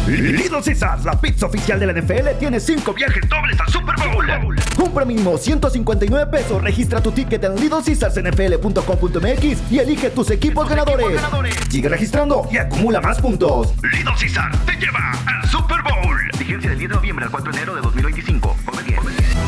Little Caesars, la pizza oficial de la NFL, tiene 5 viajes dobles al Super Bowl. Compra mínimo $159. Registra tu ticket en littlecaesarsnfl.com.mx y elige tus equipos ganadores. Sigue registrando y acumula más puntos. Little Caesars te lleva al Super Bowl. Vigencia del 10 de noviembre al 4 de enero de 2025. Come bien.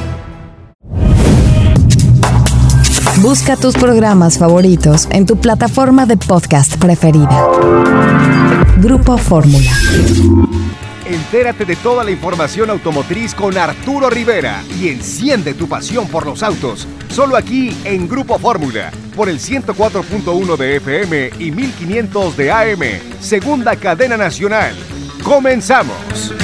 Busca tus programas favoritos en tu plataforma de podcast preferida. Grupo Fórmula. Entérate de toda la información automotriz con Arturo Rivera y enciende tu pasión por los autos. Solo aquí en Grupo Fórmula, por el 104.1 de FM y 1500 de AM. Segunda cadena nacional. ¡Comenzamos!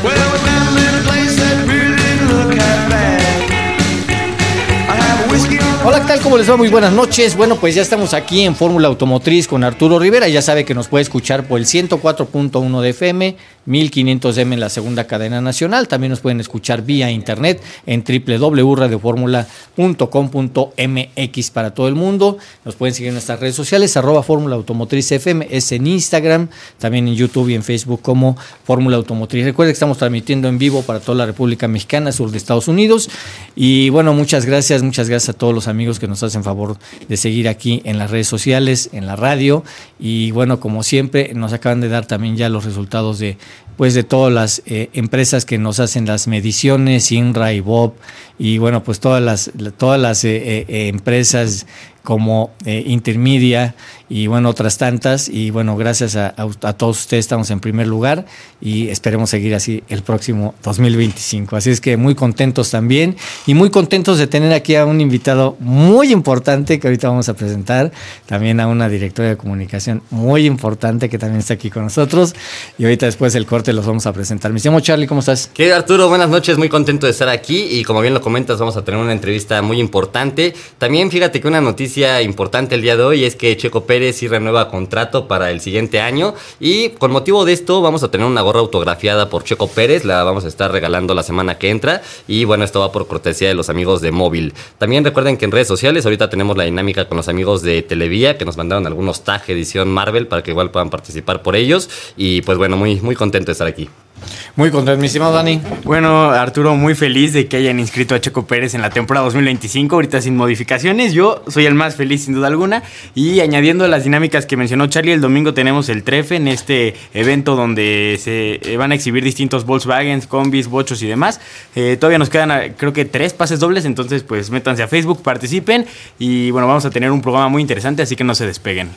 Hola, ¿qué tal? ¿Cómo les va? Muy buenas noches. Bueno, pues ya estamos aquí en Fórmula Automotriz con Arturo Rivera. Ya sabe que nos puede escuchar por el 104.1 de FM, 1500 de AM en la segunda cadena nacional. También nos pueden escuchar vía internet en www.radioformula.com.mx para todo el mundo. Nos pueden seguir en nuestras redes sociales, @Fórmula Automotriz FM, es en Instagram, también en YouTube y en Facebook como Fórmula Automotriz. Recuerden que estamos transmitiendo en vivo para toda la República Mexicana, sur de Estados Unidos. Y bueno, muchas gracias a todos los amigos que nos hacen favor de seguir aquí en las redes sociales, en la radio. Y bueno, como siempre, nos acaban de dar también ya los resultados de todas las empresas que nos hacen las mediciones, INRA y Bob, y bueno, pues todas las empresas como Intermedia y bueno, otras tantas. Y bueno, gracias a todos ustedes estamos en primer lugar y esperemos seguir así el próximo 2025. Así es que muy contentos también y muy contentos de tener aquí a un invitado muy importante que ahorita vamos a presentar, también a una directora de comunicación muy importante que también está aquí con nosotros, y ahorita después del corte los vamos a presentar. Me llamo Charlie, ¿cómo estás? ¿Qué, Arturo? Buenas noches, muy contento de estar aquí y como bien lo comentas, vamos a tener una entrevista muy importante. También fíjate que una noticia importante el día de hoy es que Checo Pérez sí renueva contrato para el siguiente año, y con motivo de esto vamos a tener una gorra autografiada por Checo Pérez, la vamos a estar regalando la semana que entra, y bueno, esto va por cortesía de los amigos de Móvil. También recuerden que en redes sociales ahorita tenemos la dinámica con los amigos de Televía, que nos mandaron algunos tag edición Marvel para que igual puedan participar por ellos, y pues bueno, muy, muy contento de estar aquí. Muy contento, mi estimado Dani. Bueno, Arturo, muy feliz de que hayan inscrito a Checo Pérez en la temporada 2025, ahorita sin modificaciones. Yo soy el más feliz sin duda alguna. Y añadiendo las dinámicas que mencionó Charlie, el domingo tenemos el Trefe, en este evento donde se van a exhibir distintos Volkswagens, combis, bochos y demás. Todavía nos quedan creo que 3 pases dobles, entonces pues métanse a Facebook, participen y bueno, vamos a tener un programa muy interesante, así que no se despeguen.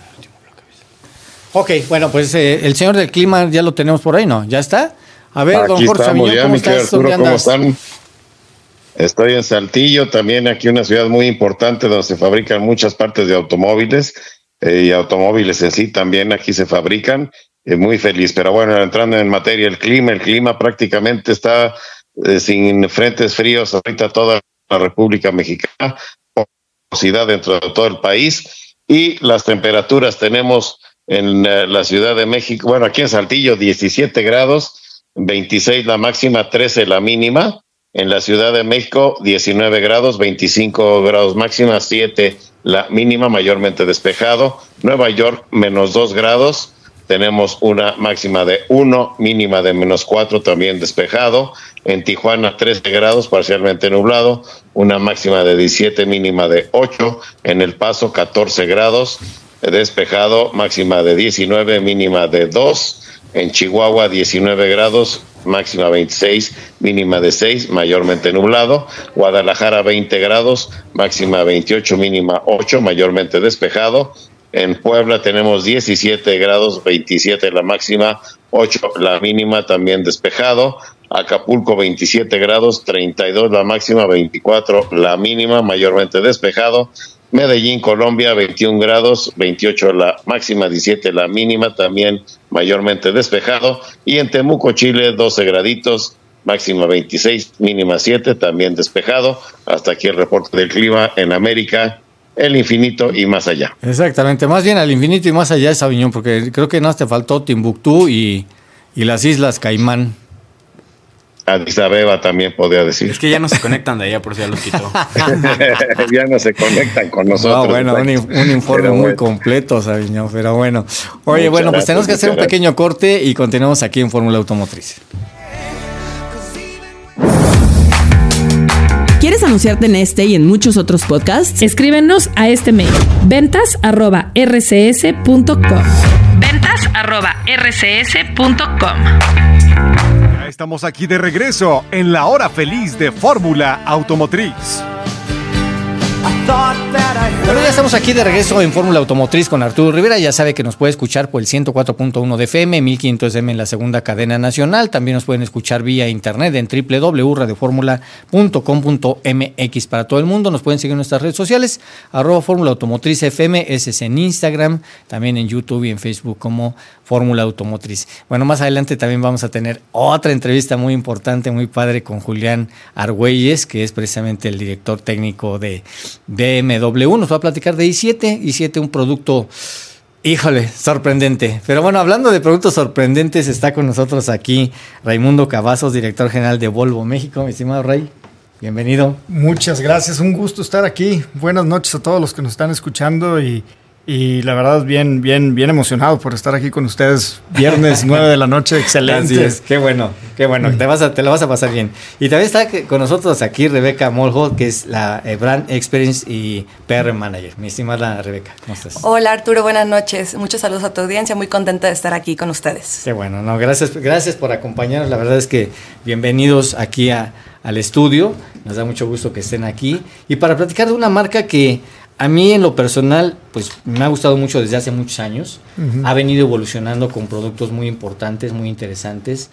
Ok, bueno, pues el señor del clima ya lo tenemos por ahí, ¿no? ¿Ya está? A ver, aquí don Jorge Aviñón, ¿cómo estás? Arturo, ¿cómo están? Estoy en Saltillo, también aquí una ciudad muy importante donde se fabrican muchas partes de automóviles y automóviles en sí también aquí se fabrican. Muy feliz, pero bueno, entrando en materia, el clima prácticamente está sin frentes fríos ahorita toda la República Mexicana, porosidad dentro de todo el país, y las temperaturas tenemos en la Ciudad de México, bueno, aquí en Saltillo 17 grados, 26 la máxima, 13 la mínima. En la Ciudad de México 19 grados, 25 grados máxima, 7 la mínima, mayormente despejado. Nueva York -2 grados, tenemos una máxima de 1, mínima de -4, también despejado. En Tijuana 13 grados, parcialmente nublado, una máxima de 17, mínima de 8. En El Paso 14 grados, despejado, máxima de 19, mínima de 2. En Chihuahua 19 grados, máxima 26, mínima de 6, mayormente nublado. Guadalajara 20 grados, máxima 28, mínima 8, mayormente despejado. En Puebla tenemos 17 grados, 27 la máxima, 8 la mínima, también despejado. Acapulco 27 grados, 32 la máxima, 24 la mínima, mayormente despejado. Medellín, Colombia, 21 grados, 28 la máxima, 17 la mínima, también mayormente despejado. Y en Temuco, Chile, 12 graditos, máxima 26, mínima 7, también despejado. Hasta aquí el reporte del clima en América, el infinito y más allá. Exactamente, más bien al infinito y más allá es Aviñón, porque creo que no te faltó Timbuktu y las Islas Caimán. Addis Abeba también podría decir. Es que ya no se conectan de allá, por si ya los quitó. Ya no se conectan con nosotros. No, bueno, un informe Pero muy bueno. completo, Sabiñón, pero bueno. Oye, Muchas bueno, pues gracias, tenemos que hacer un muchas pequeño corte y continuamos aquí en Fórmula Automotriz. ¿Quieres anunciarte en este y en muchos otros podcasts? Escríbenos a este mail: ventas@rcs.com. ventas@rcs.com. Ya estamos aquí de regreso en la hora feliz de Fórmula Automotriz. Bueno, ya estamos aquí de regreso en Fórmula Automotriz con Arturo Rivera. Ya sabe que nos puede escuchar por el 104.1 de FM, 1500 M en la segunda cadena nacional. También nos pueden escuchar vía internet en www.radioformula.com.mx para todo el mundo. Nos pueden seguir en nuestras redes sociales, @Fórmula Automotriz FM, ese es en Instagram, también en YouTube y en Facebook como Fórmula Automotriz. Bueno, más adelante también vamos a tener otra entrevista muy importante, muy padre con Julián Argüelles, que es precisamente el director técnico de BMW. Nos va a platicar de i7, un producto, híjole, sorprendente. Pero bueno, hablando de productos sorprendentes, está con nosotros aquí Raimundo Cavazos, director general de Volvo México. Mi estimado Ray, bienvenido. Muchas gracias, un gusto estar aquí. Buenas noches a todos los que nos están escuchando y la verdad bien emocionado por estar aquí con ustedes. Viernes 9 de la noche, excelente. Así es, qué bueno, te la vas a pasar bien. Y también está con nosotros aquí Rebeca Molho, que es la Brand Experience y PR Manager. Mi estimada Rebeca, ¿cómo estás? Hola Arturo, buenas noches. Muchos saludos a tu audiencia, muy contenta de estar aquí con ustedes. Qué bueno, no, gracias por acompañarnos. La verdad es que bienvenidos aquí al estudio. Nos da mucho gusto que estén aquí. Y para platicar de una marca que a mí en lo personal, pues me ha gustado mucho desde hace muchos años. Uh-huh. Ha venido evolucionando con productos muy importantes, muy interesantes.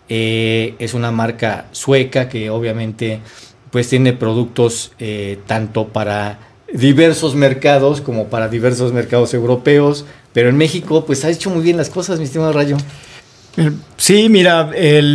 Es una marca sueca que obviamente pues tiene productos tanto para diversos mercados como para diversos mercados europeos. Pero en México pues ha hecho muy bien las cosas, mi estimado Rayo. Sí, mira,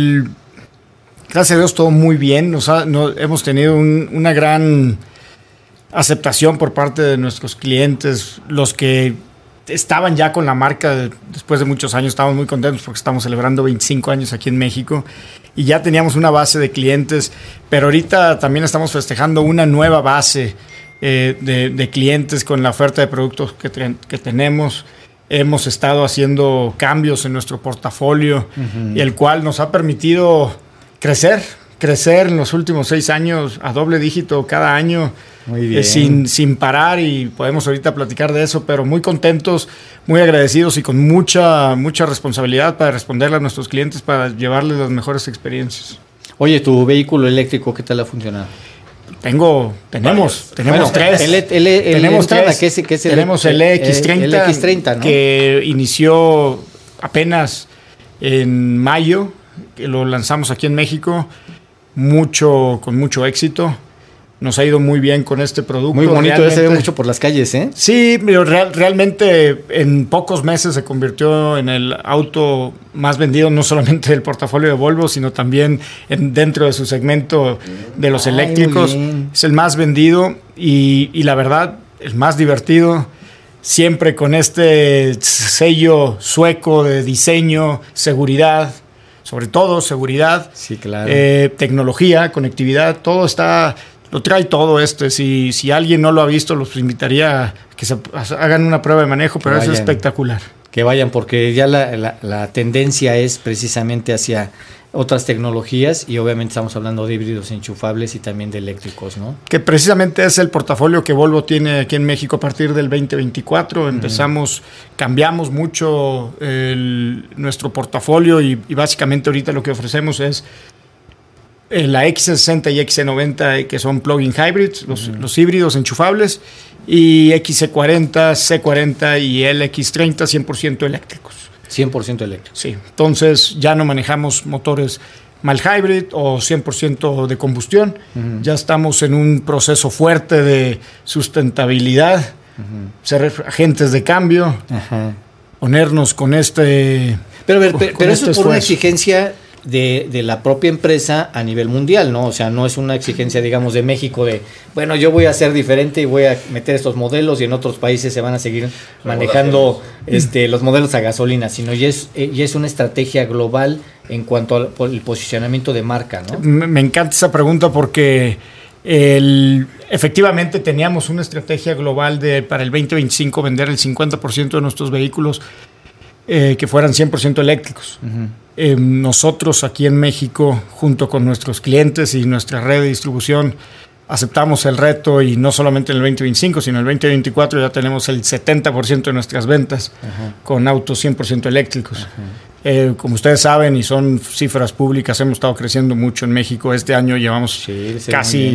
gracias a Dios todo muy bien. Hemos tenido una gran aceptación por parte de nuestros clientes. Los que estaban ya con la marca después de muchos años, estamos muy contentos porque estamos celebrando 25 años aquí en México y ya teníamos una base de clientes, pero ahorita también estamos festejando una nueva base de clientes con la oferta de productos que tenemos. Hemos estado haciendo cambios en nuestro portafolio, uh-huh, y el cual nos ha permitido crecer en los últimos 6 años a doble dígito cada año. Muy bien. Sin parar, y podemos ahorita platicar de eso, pero muy contentos, muy agradecidos y con mucha responsabilidad para responderle a nuestros clientes, para llevarles las mejores experiencias. Oye, ¿tu vehículo eléctrico qué tal ha funcionado? Tenemos tres. Tenemos tres. Tenemos el X30, el X30, ¿no? Que inició apenas en mayo, que lo lanzamos aquí en México, con mucho éxito. Nos ha ido muy bien con este producto. Muy bonito, se ve mucho por las calles, ¿eh? Sí, pero realmente en pocos meses se convirtió en el auto más vendido, no solamente del portafolio de Volvo, sino también dentro de su segmento de los eléctricos. Es el más vendido y la verdad, el más divertido. Siempre con este sello sueco de diseño, seguridad, sobre todo seguridad, sí, claro, tecnología, conectividad, todo está... Lo trae todo esto. Si alguien no lo ha visto, los invitaría a que se hagan una prueba de manejo, pero es espectacular. Que vayan, porque ya la tendencia es precisamente hacia otras tecnologías y obviamente estamos hablando de híbridos enchufables y también de eléctricos, ¿no? Que precisamente es el portafolio que Volvo tiene aquí en México a partir del 2024. Cambiamos mucho nuestro portafolio y básicamente ahorita lo que ofrecemos es la X60 y X90, que son plug-in hybrids, los híbridos enchufables, y XC40, C40 y el X30 100% eléctricos. 100% eléctricos. Sí, entonces ya no manejamos motores mild hybrid o 100% de combustión. Uh-huh. Ya estamos en un proceso fuerte de sustentabilidad, uh-huh, ser agentes de cambio, uh-huh, ponernos con este... Pero eso es por una exigencia de la propia empresa a nivel mundial, ¿no? O sea, no es una exigencia, digamos, de México de, bueno, yo voy a ser diferente y voy a meter estos modelos y en otros países se van a seguir manejando los modelos a gasolina, sino ya es una estrategia global en cuanto al posicionamiento de marca, ¿no? Me encanta esa pregunta porque efectivamente teníamos una estrategia global para el 2025 vender el 50% de nuestros vehículos que fueran 100% eléctricos. Nosotros aquí en México, junto con nuestros clientes y nuestra red de distribución, aceptamos el reto y no solamente en el 2025, sino en el 2024 ya tenemos el 70% de nuestras ventas con autos 100% eléctricos. Como ustedes saben, y son cifras públicas, hemos estado creciendo mucho en México. Este año llevamos casi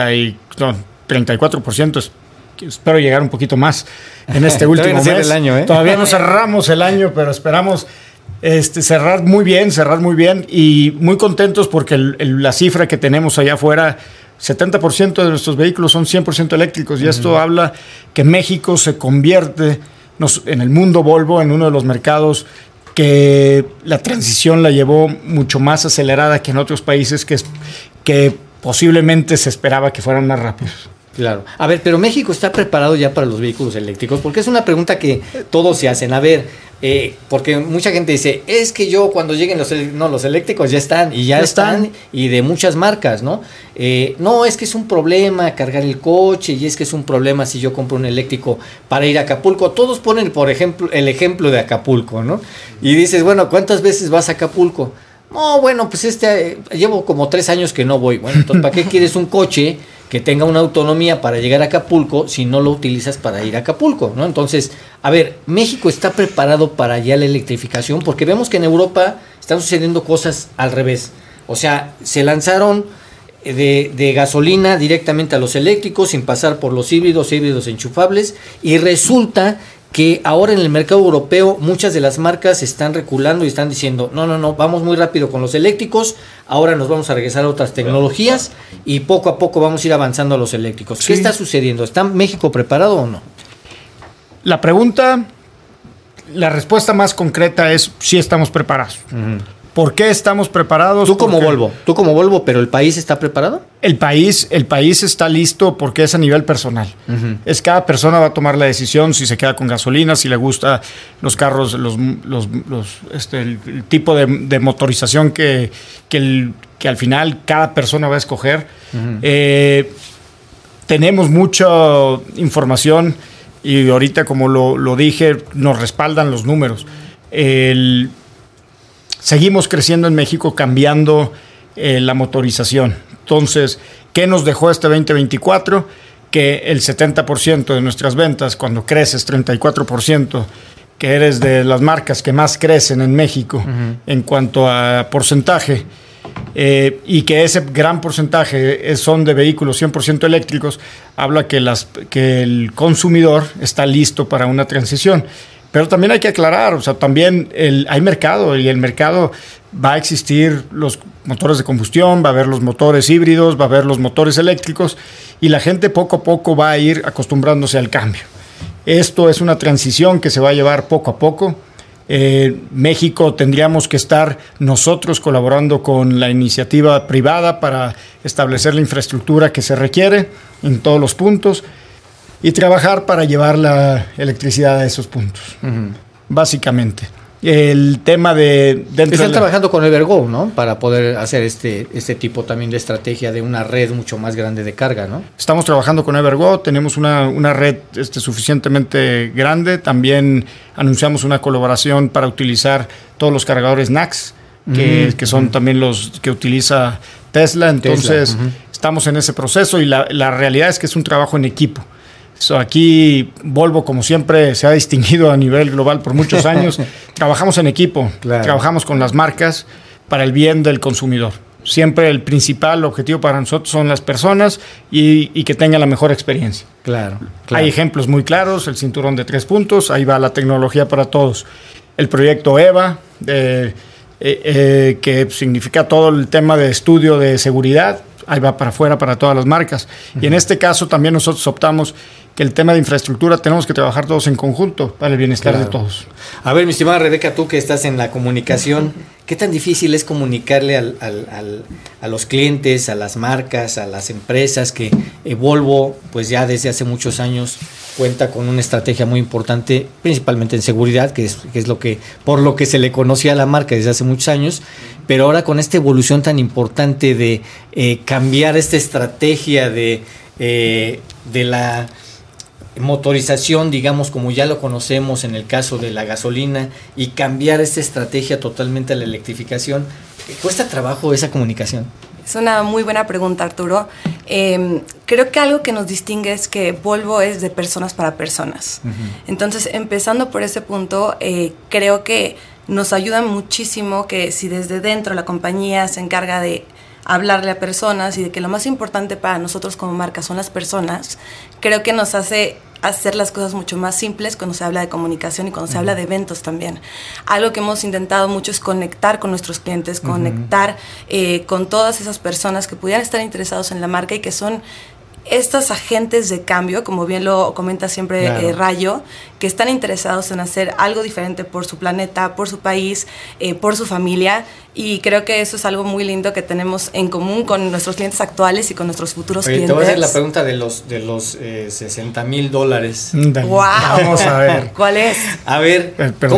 34%. Espero llegar un poquito más en este último mes. El año, Todavía no cerramos el año, pero esperamos cerrar muy bien y muy contentos porque la cifra que tenemos allá afuera, 70% de nuestros vehículos son 100% eléctricos, y esto habla que México se convierte en el mundo Volvo en uno de los mercados que la transición la llevó mucho más acelerada que en otros países que posiblemente se esperaba que fueran más rápidos. Claro. A ver, pero México está preparado ya para los vehículos eléctricos, porque es una pregunta que todos se hacen. A ver, porque mucha gente dice, es que yo cuando lleguen los eléctricos ya están, y ya están, y de muchas marcas, ¿no? No, es que es un problema cargar el coche, y es que es un problema si yo compro un eléctrico para ir a Acapulco. Todos ponen, por ejemplo, el ejemplo de Acapulco, ¿no? Y dices, bueno, ¿cuántas veces vas a Acapulco? No, bueno, pues llevo como 3 años que no voy. Bueno, entonces, ¿para qué quieres un coche que tenga una autonomía para llegar a Acapulco si no lo utilizas para ir a Acapulco, ¿no? Entonces, a ver, México está preparado para ya la electrificación, porque vemos que en Europa están sucediendo cosas al revés. O sea, se lanzaron de gasolina directamente a los eléctricos sin pasar por los híbridos enchufables, y resulta que ahora en el mercado europeo muchas de las marcas están reculando y están diciendo, no, vamos muy rápido con los eléctricos, ahora nos vamos a regresar a otras tecnologías y poco a poco vamos a ir avanzando a los eléctricos. Sí. ¿Qué está sucediendo? ¿Está México preparado o no? La respuesta más concreta es sí estamos preparados. ¿Por qué estamos preparados? Tú como Volvo, pero ¿el país está preparado? El país está listo porque es a nivel personal. Es cada persona va a tomar la decisión si se queda con gasolina, si le gusta los carros, el tipo de motorización que al final cada persona va a escoger. Tenemos mucha información y ahorita, como lo dije, nos respaldan los números. Seguimos creciendo en México, cambiando la motorización. Entonces, ¿qué nos dejó este 2024? Que el 70% de nuestras ventas, cuando creces 34%, que eres de las marcas que más crecen en México en cuanto a porcentaje, y que ese gran porcentaje son de vehículos 100% eléctricos, habla que el consumidor está listo para una transición. Pero también hay que aclarar, o sea, también hay mercado, y el mercado va a existir los motores de combustión, va a haber los motores híbridos, va a haber los motores eléctricos, y la gente poco a poco va a ir acostumbrándose al cambio. Esto es una transición que se va a llevar poco a poco. México tendríamos que estar nosotros colaborando con la iniciativa privada para establecer la infraestructura que se requiere en todos los puntos y trabajar para llevar la electricidad a esos puntos, básicamente. El tema de... Están trabajando con Evergo, ¿no? Para poder hacer este tipo también de estrategia de una red mucho más grande de carga, ¿no? Estamos trabajando con Evergo, tenemos una red suficientemente grande. También anunciamos una colaboración para utilizar todos los cargadores NACS, que son también los que utiliza Tesla. Entonces, estamos en ese proceso, y la realidad es que es un trabajo en equipo. Aquí Volvo, como siempre, se ha distinguido a nivel global por muchos años. Trabajamos en equipo, trabajamos con las marcas para el bien del consumidor. Siempre el principal objetivo para nosotros son las personas y que tengan la mejor experiencia. Claro. Hay ejemplos muy claros, el cinturón de 3 puntos, ahí va la tecnología para todos. El proyecto EVA, que significa todo el tema de estudio de seguridad, ahí va para afuera para todas las marcas. Y en este caso también nosotros optamos que el tema de infraestructura tenemos que trabajar todos en conjunto para el bienestar de todos. A ver, mi estimada Rebeca, tú que estás en la comunicación, ¿qué tan difícil es comunicarle a los clientes, a las marcas, a las empresas que Volvo, pues ya desde hace muchos años cuenta con una estrategia muy importante, principalmente en seguridad, que es lo que por lo que se le conocía a la marca desde hace muchos años, pero ahora con esta evolución tan importante de cambiar esta estrategia de la motorización, digamos, como ya lo conocemos en el caso de la gasolina, y cambiar esta estrategia totalmente a la electrificación, ¿cuesta trabajo esa comunicación? Es una muy buena pregunta, Arturo. Creo que algo que nos distingue es que Volvo es de personas para personas. Uh-huh. Entonces, empezando por ese punto, creo que nos ayuda muchísimo que si desde dentro la compañía se encarga de hablarle a personas y de que lo más importante para nosotros como marca son las personas, creo que nos hace hacer las cosas mucho más simples cuando se habla de comunicación y cuando se habla de eventos también. Algo que hemos intentado mucho es conectar con nuestros clientes, conectar con todas esas personas que pudieran estar interesados en la marca y que son estos agentes de cambio, como bien lo comenta siempre claro. Rayo, que están interesados en hacer algo diferente por su planeta, por su país, por su familia, y creo que eso es algo muy lindo que tenemos en común con nuestros clientes actuales y con nuestros futuros clientes. Te voy a hacer la pregunta de los $60,000. ¡Wow! Vamos a ver. ¿Cuál es? A ver,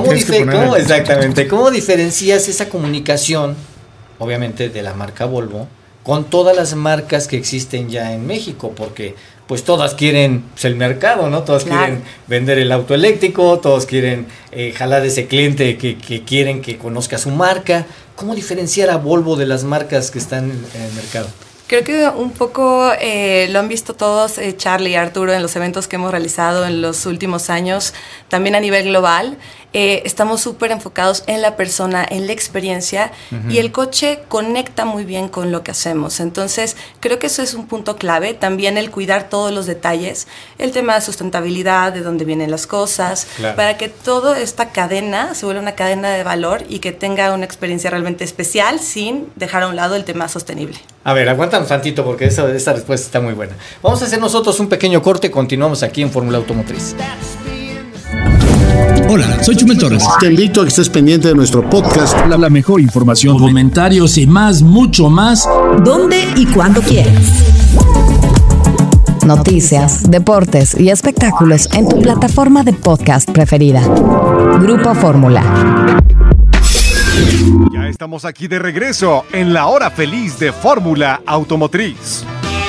¿cómo diferencias esa comunicación, obviamente, de la marca Volvo con todas las marcas que existen ya en México? Porque pues todas quieren el mercado, ¿no? Todas claro. quieren vender el auto eléctrico, todos quieren jalar ese cliente que quieren que conozca su marca. ¿Cómo diferenciar a Volvo de las marcas que están en el mercado? Creo que un poco lo han visto todos, Charlie y Arturo, en los eventos que hemos realizado en los últimos años, también a nivel global. Estamos súper enfocados en la persona, en la experiencia, y el coche conecta muy bien con lo que hacemos. Entonces, creo que eso es un punto clave. También el cuidar todos los detalles, el tema de sustentabilidad, de dónde vienen las cosas, claro. para que toda esta cadena se vuelva una cadena de valor y que tenga una experiencia realmente especial sin dejar a un lado el tema sostenible. A ver, aguántame tantito porque esta respuesta está muy buena. Vamos a hacer nosotros un pequeño corte, continuamos aquí en Fórmula Automotriz. Hola, soy Chumel Torres. Te invito a que estés pendiente de nuestro podcast. La mejor información, comentarios y más, mucho más. ¿Dónde y cuándo quieras? Noticias, deportes y espectáculos en tu plataforma de podcast preferida. Grupo Fórmula. Ya estamos aquí de regreso en la hora feliz de Fórmula Automotriz.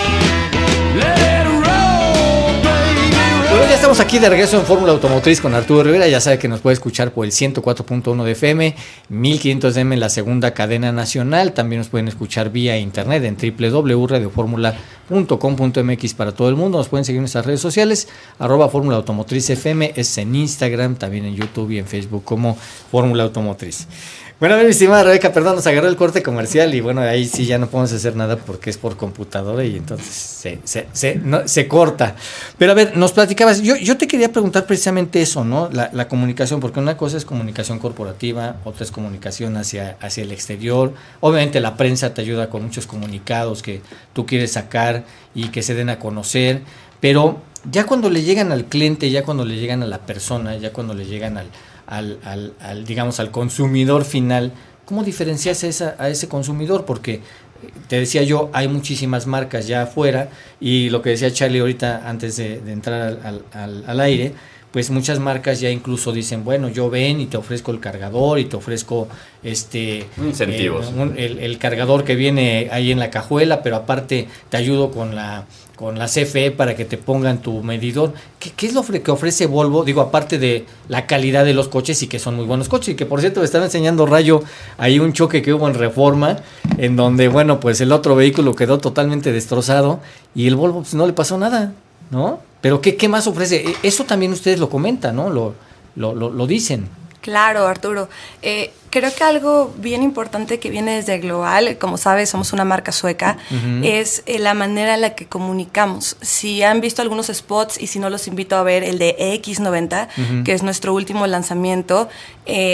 Bueno, ya estamos aquí de regreso en Fórmula Automotriz con Arturo Rivera. Ya sabe que nos puede escuchar por el 104.1 de FM, 1500 de AM en la segunda cadena nacional. También nos pueden escuchar vía internet en www.radioformula.com.mx para todo el mundo. Nos pueden seguir en nuestras redes sociales, @Fórmula Automotriz FM, es en Instagram, también en YouTube y en Facebook como Fórmula Automotriz. Bueno, a ver, mi estimada Rebeca, perdón, nos agarró el corte comercial y bueno, ahí sí ya no podemos hacer nada porque es por computadora y entonces se corta. Pero a ver, nos platicabas, yo te quería preguntar precisamente eso, ¿no? La comunicación, porque una cosa es comunicación corporativa, otra es comunicación hacia el exterior. Obviamente la prensa te ayuda con muchos comunicados que tú quieres sacar y que se den a conocer, pero ya cuando le llegan al cliente, ya cuando le llegan a la persona, ya cuando le llegan digamos, al consumidor final, ¿cómo diferencias a ese consumidor? Porque te decía yo, hay muchísimas marcas ya afuera y lo que decía Charlie ahorita antes de entrar al aire, pues muchas marcas ya incluso dicen, bueno, yo ven y te ofrezco el cargador y te ofrezco incentivos. El cargador que viene ahí en la cajuela, pero aparte te ayudo con la CFE para que te pongan tu medidor. ¿Qué es lo que ofrece Volvo? Digo, aparte de la calidad de los coches y que son muy buenos coches. Y que, por cierto, me estaba enseñando Rayo ahí un choque que hubo en Reforma, en donde, bueno, pues el otro vehículo quedó totalmente destrozado y el Volvo pues no le pasó nada, ¿no? Pero ¿qué más ofrece? Eso también ustedes lo comentan, ¿no? Lo dicen. Claro, Arturo. Creo que algo bien importante que viene desde Global, como sabes, somos una marca sueca, es la manera en la que comunicamos. Si han visto algunos spots y si no, los invito a ver el de EX90, que es nuestro último lanzamiento,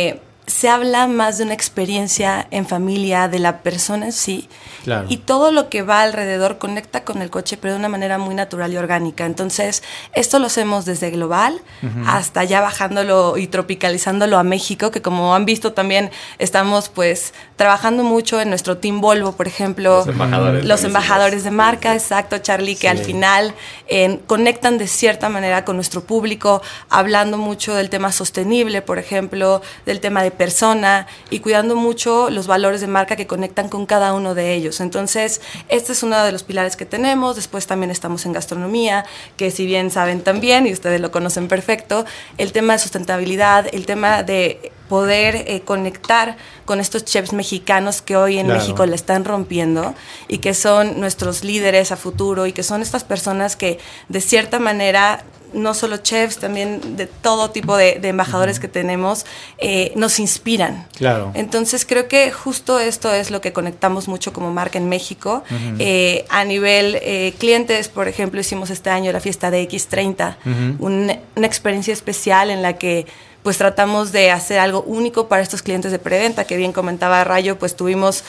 se habla más de una experiencia en familia, de la persona en sí. Claro. Y todo lo que va alrededor conecta con el coche, pero de una manera muy natural y orgánica. Entonces, esto lo hacemos desde global hasta ya bajándolo y tropicalizándolo a México, que como han visto también estamos pues trabajando mucho en nuestro Team Volvo, por ejemplo. Los embajadores de marca, exacto, Charlie, que al final conectan de cierta manera con nuestro público, hablando mucho del tema sostenible, por ejemplo, del tema de persona y cuidando mucho los valores de marca que conectan con cada uno de ellos. Entonces, este es uno de los pilares que tenemos. Después también estamos en gastronomía, que si bien saben también, y ustedes lo conocen perfecto, el tema de sustentabilidad, el tema de poder conectar con estos chefs mexicanos que hoy en México la están rompiendo y que son nuestros líderes a futuro y que son estas personas que de cierta manera, no solo chefs, también de todo tipo de embajadores que tenemos, nos inspiran. Claro. Entonces creo que justo esto es lo que conectamos mucho como marca en México. A nivel clientes, por ejemplo, hicimos este año la fiesta de X30, una experiencia especial en la que pues tratamos de hacer algo único para estos clientes de preventa, que bien comentaba Rayo, pues tuvimos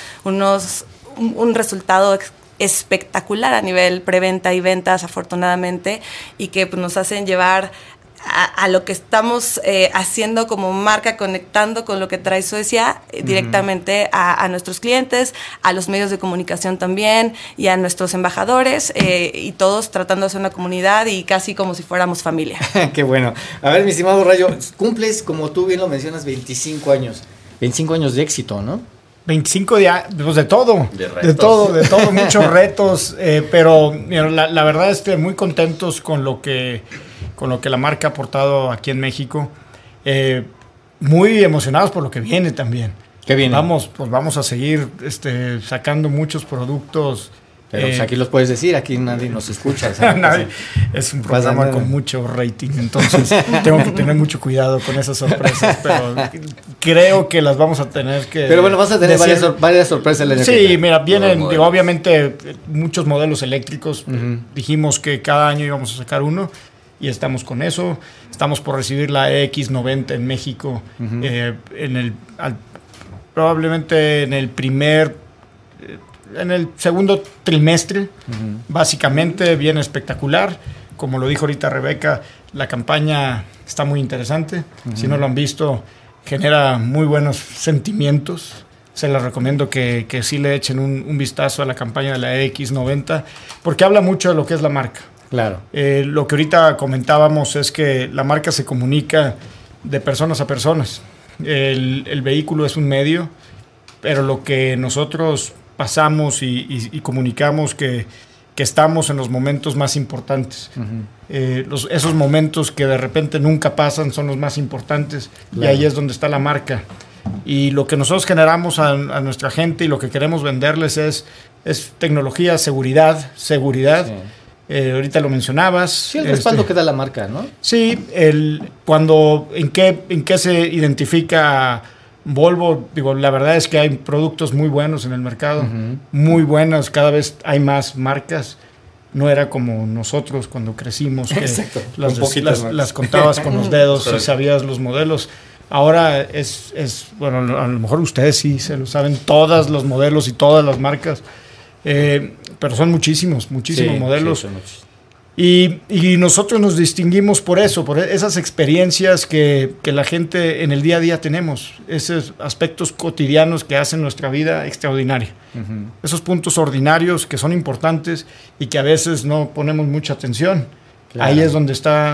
un resultado espectacular a nivel preventa y ventas, afortunadamente, y que pues, nos hacen llevar a lo que estamos haciendo como marca, conectando con lo que trae Suecia directamente a nuestros clientes, a los medios de comunicación también y a nuestros embajadores, y todos tratando de hacer una comunidad y casi como si fuéramos familia. Qué bueno. A ver, mi estimado Rayo, cumples, como tú bien lo mencionas, 25 años. 25 años de éxito, ¿no? 25 pues de todo, de todo, muchos retos, pero mira, la verdad muy contentos con lo que la marca ha aportado aquí en México, muy emocionados por lo que viene también. ¿Qué viene? Vamos a seguir sacando muchos productos. Pero pues aquí los puedes decir, aquí nadie nos escucha. Es un programa con mucho rating, entonces tengo que tener mucho cuidado con esas sorpresas, pero creo que las vamos a tener que... Pero bueno, vas a tener varias sorpresas el año que viene. Sí, mira, vienen obviamente muchos modelos eléctricos. Dijimos que cada año íbamos a sacar uno y estamos con eso. Estamos por recibir la X90 en México, probablemente en el segundo trimestre. Básicamente viene espectacular. Como lo dijo ahorita Rebeca, la campaña está muy interesante. Si no lo han visto, genera muy buenos sentimientos. Se les recomiendo que sí le echen un vistazo a la campaña de la X90, porque habla mucho de lo que es la marca. Claro. Lo que ahorita comentábamos es que la marca se comunica de personas a personas. El vehículo es un medio, pero lo que nosotros pasamos y comunicamos que estamos en los momentos más importantes. Esos momentos que de repente nunca pasan son los más importantes. Claro. Y ahí es donde está la marca. Y lo que nosotros generamos a nuestra gente y lo que queremos venderles es tecnología, seguridad. Sí. Ahorita lo mencionabas. Sí, el respaldo que da la marca, ¿no? Sí, ¿en qué se identifica Volvo? Digo, la verdad es que hay productos muy buenos en el mercado, muy buenos, cada vez hay más marcas. No era como nosotros cuando crecimos, que las contabas con los dedos y sabías los modelos. Ahora bueno, a lo mejor ustedes sí se lo saben, todos los modelos y todas las marcas, pero son muchísimos modelos. Sí, son muchos. Y nosotros nos distinguimos por eso, por esas experiencias que la gente en el día a día tenemos, esos aspectos cotidianos que hacen nuestra vida extraordinaria. Esos puntos ordinarios que son importantes y que a veces no ponemos mucha atención. Claro. Ahí es donde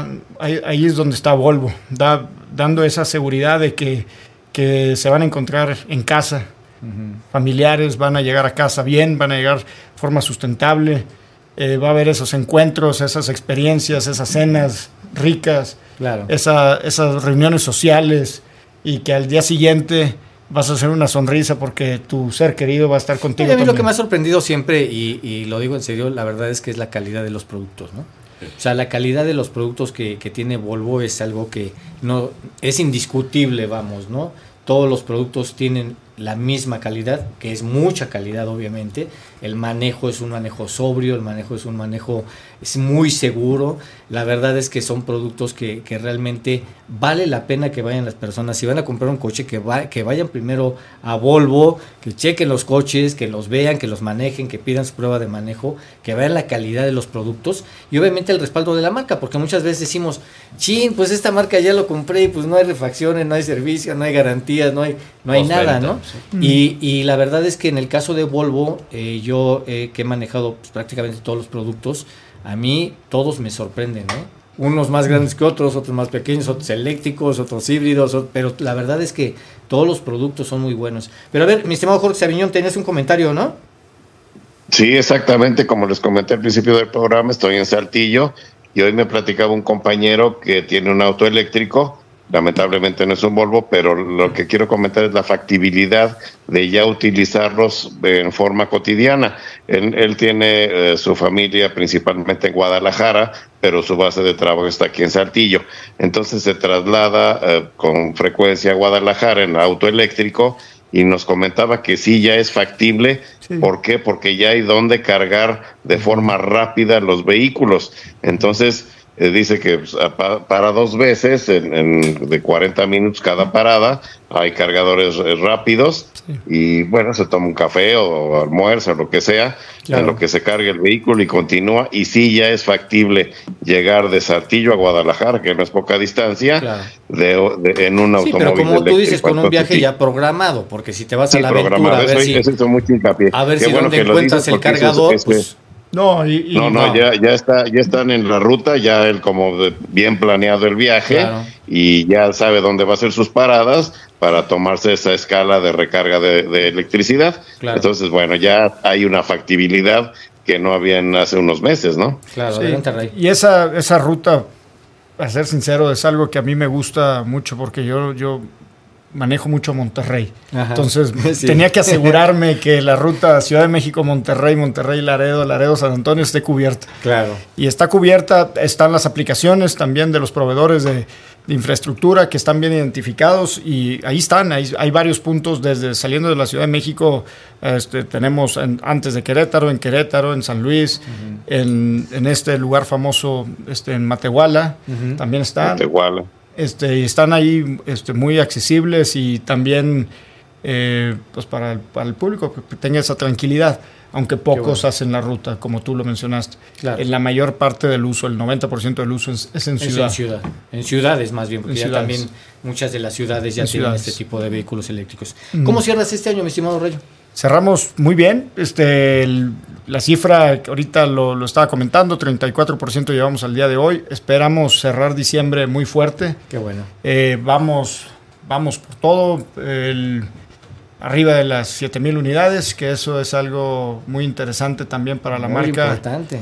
está Volvo, dando esa seguridad de que se van a encontrar en casa, familiares, van a llegar a casa bien, van a llegar de forma sustentable. Va a haber esos encuentros, esas experiencias, esas cenas ricas, claro. Esas reuniones sociales, y que al día siguiente vas a hacer una sonrisa porque tu ser querido va a estar contigo. A mí lo que me ha sorprendido siempre, y lo digo en serio, la verdad es que es la calidad de los productos, ¿no? O sea, la calidad de los productos que tiene Volvo es algo que no es indiscutible, vamos, ¿no? Todos los productos tienen la misma calidad, que es mucha calidad obviamente. El manejo es un manejo sobrio, el manejo es un manejo es muy seguro. La verdad es que son productos que realmente vale la pena que vayan las personas. Si van a comprar un coche, que vayan primero a Volvo, que chequen los coches, que los vean, que los manejen, que pidan su prueba de manejo, que vean la calidad de los productos y obviamente el respaldo de la marca, porque muchas veces decimos, chin, pues esta marca ya lo compré y pues no hay refacciones, no hay servicio, no hay garantías, no hay nada, ¿no? Sí. Y la verdad es que en el caso de Volvo, yo que he manejado pues, prácticamente todos los productos, a mí todos me sorprenden, ¿no? Unos más grandes que otros más pequeños, otros eléctricos, otros híbridos, pero la verdad es que todos los productos son muy buenos. Pero a ver, mi estimado Jorge Saviñón, tenías un comentario, ¿no? Sí, exactamente, como les comenté al principio del programa, estoy en Saltillo y hoy me platicaba un compañero que tiene un auto eléctrico. Lamentablemente no es un Volvo, pero lo que quiero comentar es la factibilidad de ya utilizarlos en forma cotidiana. Él tiene su familia principalmente en Guadalajara, pero su base de trabajo está aquí en Saltillo. Entonces se traslada con frecuencia a Guadalajara en auto eléctrico y nos comentaba que sí ya es factible. Sí. ¿Por qué? Porque ya hay donde cargar de forma rápida los vehículos. Entonces dice que para 2 veces de 40 minutos cada parada, hay cargadores rápidos. Sí. Y bueno, se toma un café o almuerza, lo que sea, claro, en lo que se cargue el vehículo y continúa. Y sí ya es factible llegar de Saltillo a Guadalajara, que no es poca distancia, claro, en un automóvil. Pero como eléctrico. Tú dices, con un viaje ya programado, porque si te vas a la aventura, a ver si mucho hincapié. A ver si donde encuentras el cargador, pues... No, ya están en la ruta, ya él como bien planeado el viaje, claro, y ya sabe dónde va a hacer sus paradas para tomarse esa escala de recarga de electricidad. Claro. Entonces, bueno, ya hay una factibilidad que no habían hace unos meses, ¿no? Claro, sí. Y esa ruta, a ser sincero, es algo que a mí me gusta mucho porque yo manejo mucho Monterrey. Ajá. Entonces sí, tenía que asegurarme que la ruta Ciudad de México, Monterrey, Laredo, San Antonio esté cubierta. Claro. Y está cubierta, están las aplicaciones también de los proveedores de infraestructura que están bien identificados y ahí están, hay varios puntos desde saliendo de la Ciudad de México, tenemos antes de Querétaro, en San Luis, uh-huh, en este lugar famoso en Matehuala, uh-huh, también están. Matehuala. Y están ahí muy accesibles y también pues para el público que tenga esa tranquilidad, aunque pocos hacen la ruta, como tú lo mencionaste. Claro. En la mayor parte del uso, el 90% del uso es en ciudad. En ciudades más bien, porque ya también muchas de las ciudades ya tienen este tipo de vehículos eléctricos. ¿Cómo cierras este año, mi estimado Rayo? Cerramos muy bien. La cifra que ahorita lo estaba comentando, 34% llevamos al día de hoy. Esperamos cerrar diciembre muy fuerte. Qué bueno. Vamos por todo. Arriba de las 7,000 unidades, que eso es algo muy interesante también para la marca. Muy importante.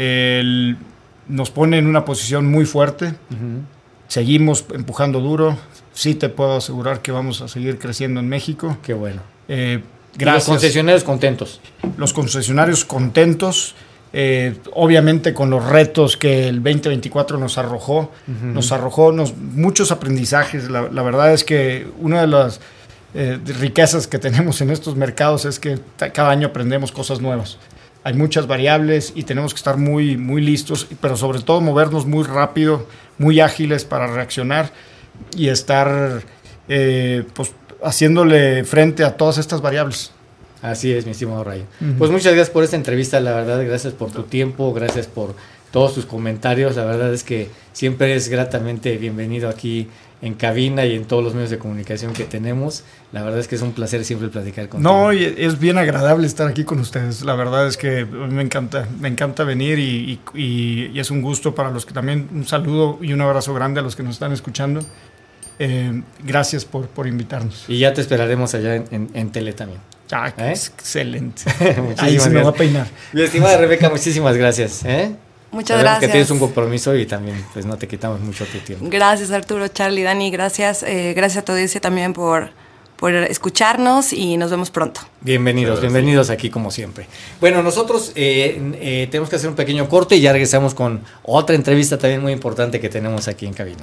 Nos pone en una posición muy fuerte. Uh-huh. Seguimos empujando duro. Sí te puedo asegurar que vamos a seguir creciendo en México. Qué bueno. Gracias. Los concesionarios contentos. Los concesionarios contentos, obviamente con los retos que el 2024 nos arrojó. Uh-huh. Nos arrojó muchos aprendizajes. La verdad es que una de las riquezas que tenemos en estos mercados es que cada año aprendemos cosas nuevas. Hay muchas variables y tenemos que estar muy, muy listos, pero sobre todo movernos muy rápido, muy ágiles para reaccionar y estar pues haciéndole frente a todas estas variables. Así es, mi estimado Rayo. Uh-huh. Pues muchas gracias por esta entrevista, la verdad, gracias por tu tiempo, gracias por todos tus comentarios, la verdad es que siempre es gratamente bienvenido aquí en cabina y en todos los medios de comunicación que tenemos. La verdad es que es un placer siempre platicar contigo. No, y es bien agradable estar aquí con ustedes. La verdad es que me encanta venir y es un gusto para los que también, un saludo y un abrazo grande a los que nos están escuchando. Gracias por invitarnos. Y ya te esperaremos allá en tele también. Excelente. Ahí se me va a peinar. Mi estimada Rebeca, muchísimas gracias. Muchas gracias. Que tienes un compromiso y también pues no te quitamos mucho tu tiempo. Gracias Arturo, Charlie, Dani, gracias. Gracias a tu audiencia también por escucharnos y nos vemos pronto. Bienvenidos aquí como siempre. Bueno, nosotros tenemos que hacer un pequeño corte y ya regresamos con otra entrevista también muy importante que tenemos aquí en cabina.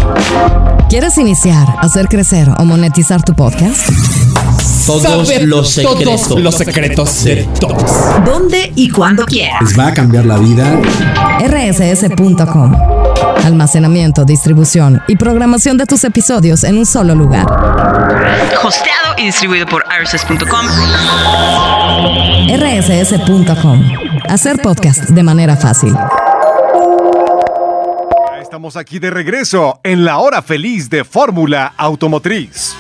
¿Quieres iniciar, hacer crecer o monetizar tu podcast? Todos los secretos de todos. ¿Dónde y cuándo quieras? ¿Les va a cambiar la vida? rss.com. Almacenamiento, distribución y programación de tus episodios en un solo lugar. Hosteado y distribuido por rss.com. rss.com. Hacer podcast de manera fácil. Estamos aquí de regreso en la hora feliz de Fórmula Automotriz.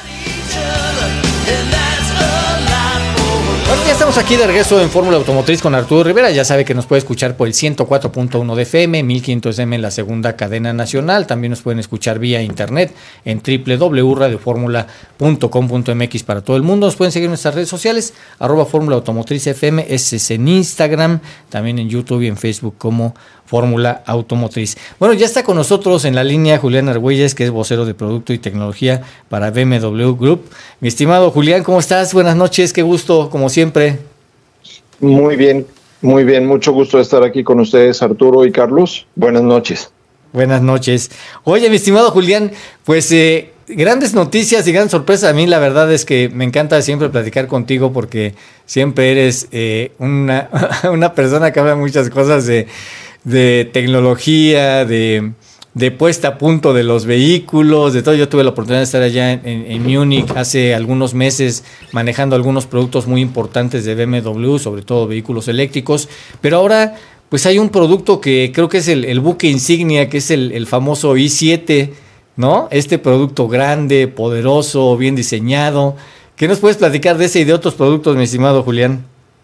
Bueno, ya estamos aquí de regreso en Fórmula Automotriz con Arturo Rivera. Ya sabe que nos puede escuchar por el 104.1 de FM, 1500M en la segunda cadena nacional. También nos pueden escuchar vía internet en www.radioformula.com.mx para todo el mundo. Nos pueden seguir en nuestras redes sociales, @Fórmula Automotriz FM, es en Instagram, también en YouTube y en Facebook como Fórmula Automotriz. Bueno, ya está con nosotros en la línea Julián Argüelles, que es vocero de producto y tecnología para BMW Group. Mi estimado Julián, ¿cómo estás? Buenas noches, qué gusto, como siempre. Muy bien, mucho gusto de estar aquí con ustedes, Arturo y Carlos. Buenas noches. Buenas noches. Oye, mi estimado Julián, pues grandes noticias y gran sorpresa. A mí la verdad es que me encanta siempre platicar contigo porque siempre eres una persona que habla muchas cosas de tecnología, de puesta a punto de los vehículos, de todo. Yo tuve la oportunidad de estar allá en Múnich hace algunos meses manejando algunos productos muy importantes de BMW, sobre todo vehículos eléctricos, pero ahora pues hay un producto que creo que es el buque insignia, que es el famoso i7, ¿no? Este producto grande, poderoso, bien diseñado. ¿Qué nos puedes platicar de ese y de otros productos, mi estimado Julián?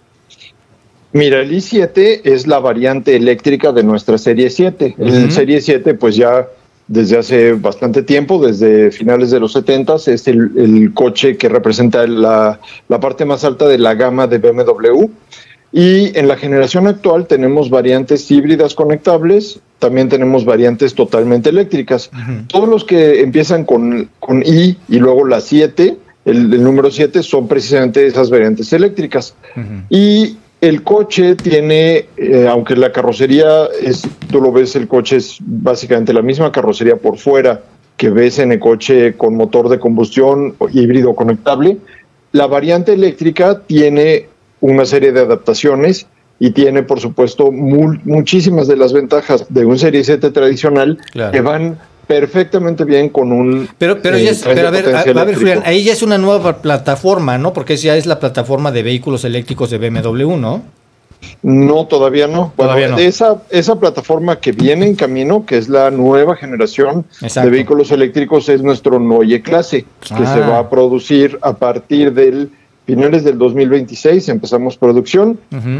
Mira, el i7 es la variante eléctrica de nuestra Serie 7. El Serie 7, pues ya desde hace bastante tiempo, desde finales de los 70s, es el coche que representa la parte más alta de la gama de BMW. Y en la generación actual tenemos variantes híbridas conectables, también tenemos variantes totalmente eléctricas. Todos los que empiezan con I y luego la 7, el número 7, son precisamente esas variantes eléctricas. Y el coche tiene, aunque la carrocería tú lo ves, el coche es básicamente la misma carrocería por fuera que ves en el coche con motor de combustión híbrido conectable, la variante eléctrica tiene una serie de adaptaciones y tiene, por supuesto, muchísimas de las ventajas de un Serie 7 tradicional, claro, que van perfectamente bien con un... Pero a ver, Julián, ahí ya es una nueva plataforma, ¿no? Porque ya es la plataforma de vehículos eléctricos de BMW, ¿no? No, todavía no. Todavía no. Esa plataforma que viene en camino, que es la nueva generación de vehículos eléctricos, es nuestro Neue Klasse, que se va a producir a partir del finales del 2026, empezamos producción,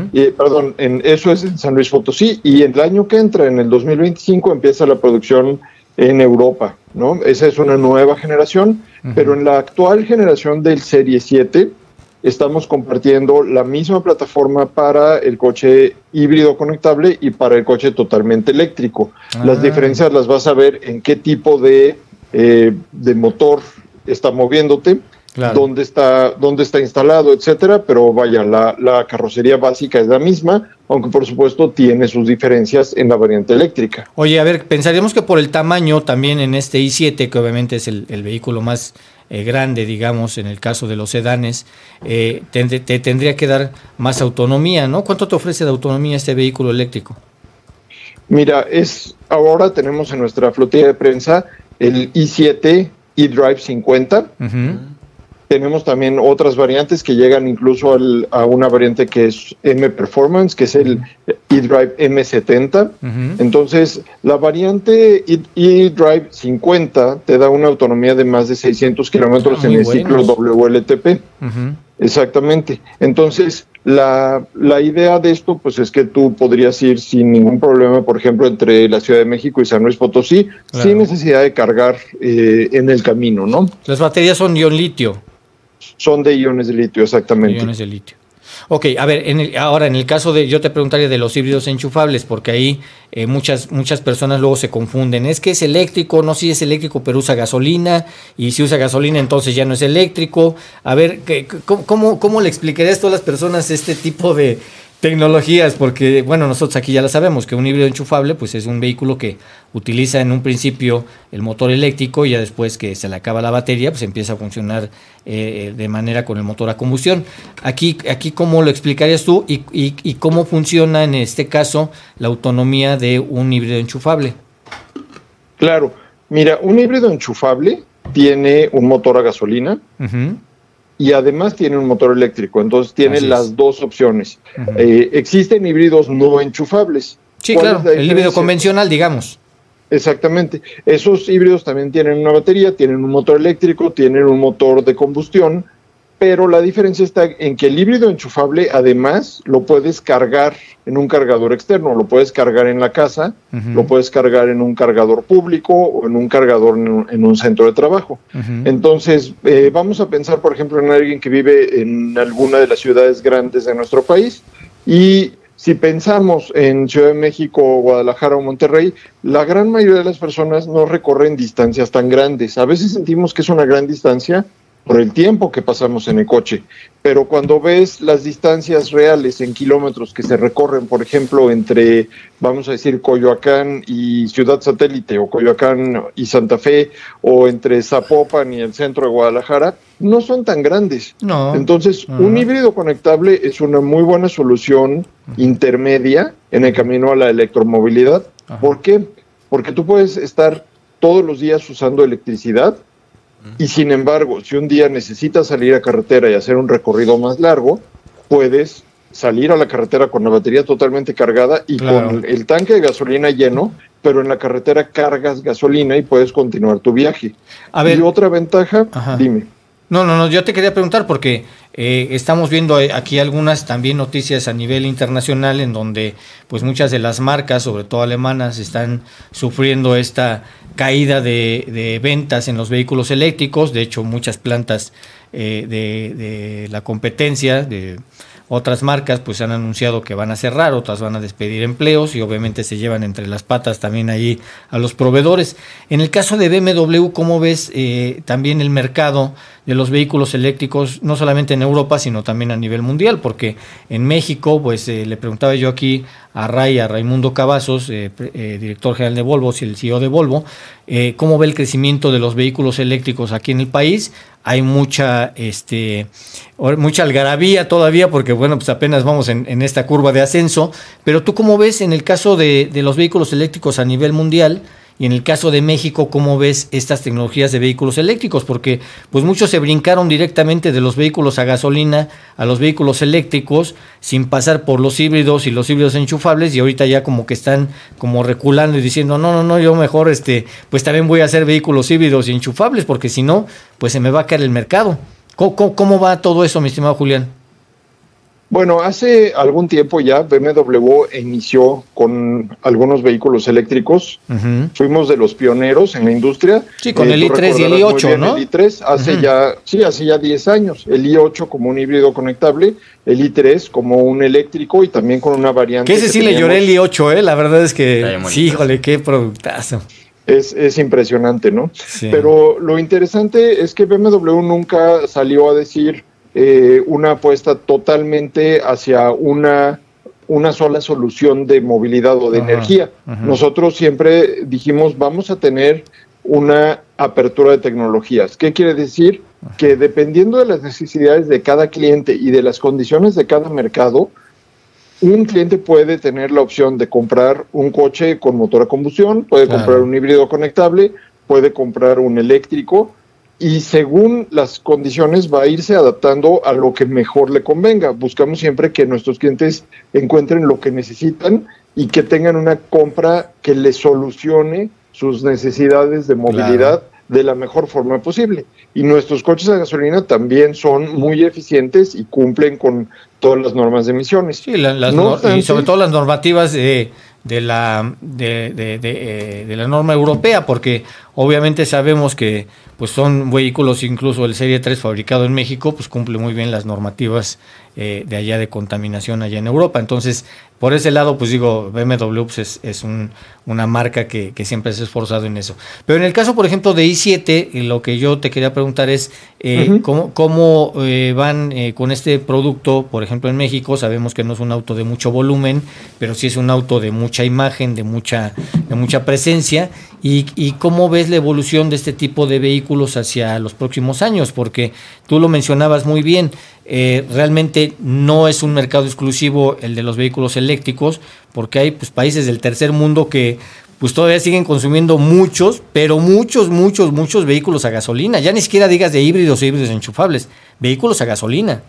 eso es en San Luis Potosí, y el año que entra, en el 2025, empieza la producción en Europa, ¿no? Esa es una nueva generación, pero en la actual generación del Serie 7 estamos compartiendo la misma plataforma para el coche híbrido conectable y para el coche totalmente eléctrico. Las diferencias las vas a ver en qué tipo de motor está moviéndote, claro, dónde está instalado, etcétera, pero vaya, la carrocería básica es la misma, aunque por supuesto tiene sus diferencias en la variante eléctrica. Oye, a ver, pensaríamos que por el tamaño también en este i7, que obviamente es el vehículo más grande, digamos, en el caso de los sedanes, te tendría que dar más autonomía, ¿no? ¿Cuánto te ofrece de autonomía este vehículo eléctrico? Mira, ahora tenemos en nuestra flotilla de prensa el i7 eDrive 50. Tenemos también otras variantes que llegan incluso a una variante que es M Performance, que es el eDrive M70. Entonces, la variante eDrive 50 te da una autonomía de más de 600 kilómetros en el ciclo WLTP. Exactamente. Entonces, la idea de esto pues es que tú podrías ir sin ningún problema, por ejemplo, entre la Ciudad de México y San Luis Potosí, claro, sin necesidad de cargar en el camino, ¿no? Las baterías son ion litio. Son de iones de litio, exactamente. Iones de litio. Ok, a ver, ahora en el caso yo te preguntaría de los híbridos enchufables, porque ahí muchas personas luego se confunden. Es que es eléctrico, no, sí es eléctrico, pero usa gasolina, y si usa gasolina entonces ya no es eléctrico. A ver, ¿cómo le explicarías a todas las personas este tipo de tecnologías, porque bueno, nosotros aquí ya la sabemos que un híbrido enchufable pues es un vehículo que utiliza en un principio el motor eléctrico y ya después que se le acaba la batería pues empieza a funcionar de manera con el motor a combustión. Aquí ¿cómo lo explicarías tú y cómo funciona en este caso la autonomía de un híbrido enchufable? Claro, mira, un híbrido enchufable tiene un motor a gasolina, uh-huh, y además tiene un motor eléctrico, entonces tiene las dos opciones. Uh-huh. Existen híbridos no enchufables. Sí, claro, el híbrido convencional, digamos. Exactamente. Esos híbridos también tienen una batería, tienen un motor eléctrico, tienen un motor de combustión, pero la diferencia está en que el híbrido enchufable además lo puedes cargar en un cargador externo, lo puedes cargar en la casa, uh-huh, lo puedes cargar en un cargador público o en un cargador en un centro de trabajo. Uh-huh. Entonces, vamos a pensar, por ejemplo, en alguien que vive en alguna de las ciudades grandes de nuestro país y si pensamos en Ciudad de México, Guadalajara o Monterrey, la gran mayoría de las personas no recorren distancias tan grandes. A veces sentimos que es una gran distancia por el tiempo que pasamos en el coche, pero cuando ves las distancias reales en kilómetros que se recorren, por ejemplo, entre, vamos a decir, Coyoacán y Ciudad Satélite, o Coyoacán y Santa Fe, o entre Zapopan y el centro de Guadalajara, no son tan grandes. No. Entonces, un híbrido conectable es una muy buena solución intermedia en el camino a la electromovilidad. Ajá. ¿Por qué? Porque tú puedes estar todos los días usando electricidad, y sin embargo, si un día necesitas salir a carretera y hacer un recorrido más largo, puedes salir a la carretera con la batería totalmente cargada y con el tanque de gasolina lleno, pero en la carretera cargas gasolina y puedes continuar tu viaje. A ver, y otra ventaja, dime. No, yo te quería preguntar porque estamos viendo aquí algunas también noticias a nivel internacional en donde pues muchas de las marcas, sobre todo alemanas, están sufriendo esta caída de ventas en los vehículos eléctricos. De hecho, muchas plantas de la competencia, de otras marcas, pues han anunciado que van a cerrar, otras van a despedir empleos y obviamente se llevan entre las patas también ahí a los proveedores. En el caso de BMW, ¿cómo ves también el mercado de los vehículos eléctricos, no solamente en Europa, sino también a nivel mundial? Porque en México, pues le preguntaba yo aquí a Raimundo Cavazos, director general de Volvo y el CEO de Volvo, ¿cómo ve el crecimiento de los vehículos eléctricos aquí en el país? Hay mucha algarabía todavía porque, bueno, pues apenas vamos en esta curva de ascenso, pero tú cómo ves en el caso de los vehículos eléctricos a nivel mundial y en el caso de México, cómo ves estas tecnologías de vehículos eléctricos, porque pues muchos se brincaron directamente de los vehículos a gasolina a los vehículos eléctricos sin pasar por los híbridos y los híbridos enchufables y ahorita ya como que están como reculando y diciendo no, yo mejor pues también voy a hacer vehículos híbridos y enchufables porque si no, pues se me va a caer el mercado. ¿Cómo va todo eso, mi estimado Julián? Bueno, hace algún tiempo ya BMW inició con algunos vehículos eléctricos. Uh-huh. Fuimos de los pioneros en la industria. Sí, con el i3 y el i8, ¿no? El i3 hace ya 10 años. El i8 como un híbrido conectable, el i3 como un eléctrico y también con una variante. Que ese sí le lloré el i8, La verdad es que, sí, híjole, qué productazo. Es impresionante, ¿no? Sí. Pero lo interesante es que BMW nunca salió a decir una apuesta totalmente hacia una sola solución de movilidad o de energía. Nosotros siempre dijimos, vamos a tener una apertura de tecnologías. ¿Qué quiere decir? Que dependiendo de las necesidades de cada cliente y de las condiciones de cada mercado, un cliente puede tener la opción de comprar un coche con motor a combustión, puede comprar un híbrido conectable, puede comprar un eléctrico, y según las condiciones va a irse adaptando a lo que mejor le convenga. Buscamos siempre que nuestros clientes encuentren lo que necesitan y que tengan una compra que les solucione sus necesidades de movilidad de la mejor forma posible. Y nuestros coches a gasolina también son muy eficientes y cumplen con todas las normas de emisiones. Sí, y sobre todo las normativas de la norma europea, porque Obviamente sabemos que pues son vehículos, incluso el Serie 3 fabricado en México, pues cumple muy bien las normativas de allá de contaminación allá en Europa. Entonces, por ese lado, pues digo, BMW pues es una marca que siempre se ha esforzado en eso. Pero en el caso, por ejemplo, de i7, lo que yo te quería preguntar es ¿cómo van con este producto, por ejemplo, en México? Sabemos que no es un auto de mucho volumen, pero sí es un auto de mucha imagen, de mucha presencia. ¿Y cómo ves la evolución de este tipo de vehículos hacia los próximos años? Porque tú lo mencionabas muy bien, realmente no es un mercado exclusivo el de los vehículos eléctricos, porque hay pues países del tercer mundo que pues todavía siguen consumiendo muchos vehículos a gasolina. Ya ni siquiera digas de híbridos enchufables, vehículos a gasolina.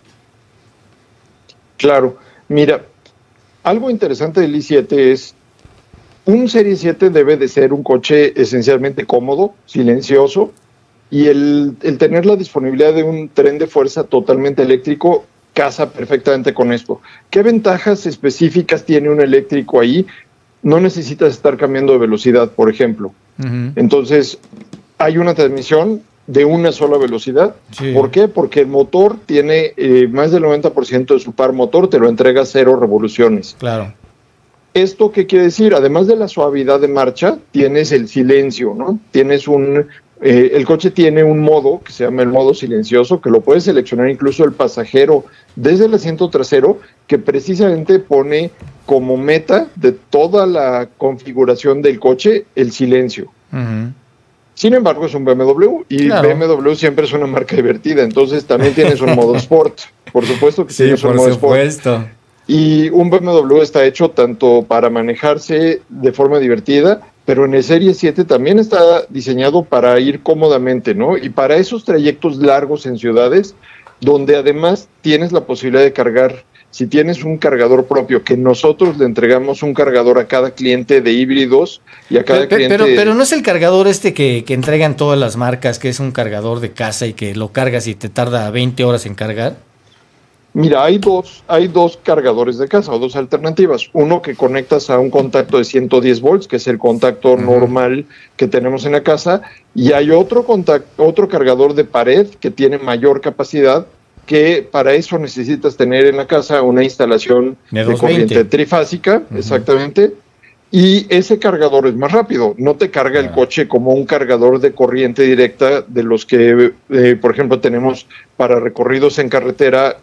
Claro, mira, algo interesante del i7 es un Serie 7 debe de ser un coche esencialmente cómodo, silencioso, y el tener la disponibilidad de un tren de fuerza totalmente eléctrico casa perfectamente con esto. ¿Qué ventajas específicas tiene un eléctrico ahí? No necesitas estar cambiando de velocidad, por ejemplo. Entonces, hay una transmisión de una sola velocidad. Sí. ¿Por qué? Porque el motor tiene más del 90% de su par motor, te lo entrega a 0 revoluciones. Claro. ¿Esto qué quiere decir? Además de la suavidad de marcha, tienes el silencio, ¿no? Tienes el coche tiene un modo que se llama el modo silencioso, que lo puede seleccionar incluso el pasajero desde el asiento trasero, que precisamente pone como meta de toda la configuración del coche el silencio. Sin embargo, es un BMW y claro, BMW siempre es una marca divertida, entonces también tienes un modo Sport. Por supuesto que tienes un modo Sport. Y un BMW está hecho tanto para manejarse de forma divertida, pero en el Serie 7 también está diseñado para ir cómodamente, ¿no? Y para esos trayectos largos en ciudades, donde además tienes la posibilidad de cargar, si tienes un cargador propio, que nosotros le entregamos un cargador a cada cliente de híbridos y a cada cliente... Pero no es el cargador que entregan todas las marcas, que es un cargador de casa y que lo cargas y te tarda 20 horas en cargar. Mira, hay dos cargadores de casa o dos alternativas. Uno que conectas a un contacto de 110 volts, que es el contacto normal que tenemos en la casa, y hay otro cargador de pared que tiene mayor capacidad, que para eso necesitas tener en la casa una instalación de corriente trifásica, exactamente, y ese cargador es más rápido, no te carga el coche como un cargador de corriente directa de los que, por ejemplo, tenemos para recorridos en carretera